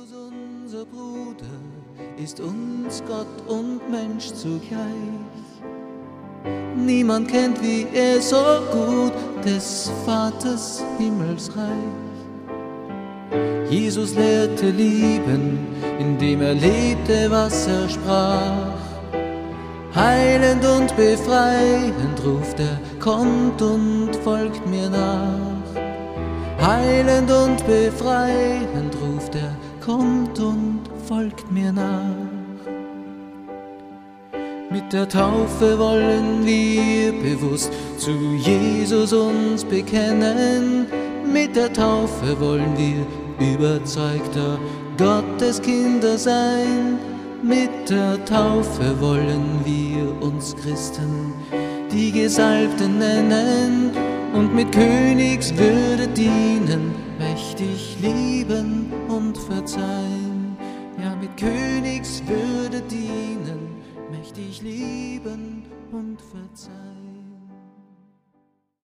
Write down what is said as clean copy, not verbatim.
Jesus, unser Bruder, ist uns Gott und Mensch zugleich. Niemand kennt wie er so gut des Vaters Himmelsreich. Jesus lehrte lieben, indem er lebte, was er sprach. Heilend und befreiend ruft er, kommt und folgt mir nach. Heilend und befreiend ruft er, kommt und folgt mir nach. Mit der Taufe wollen wir bewusst zu Jesus uns bekennen. Mit der Taufe wollen wir überzeugter Gotteskinder sein. Mit der Taufe wollen wir uns Christen die Gesalbten nennen und mit Königswürde dienen, mächtig lieben und verzeihen. Ja, mit Königswürde dienen, mächtig lieben und verzeihen.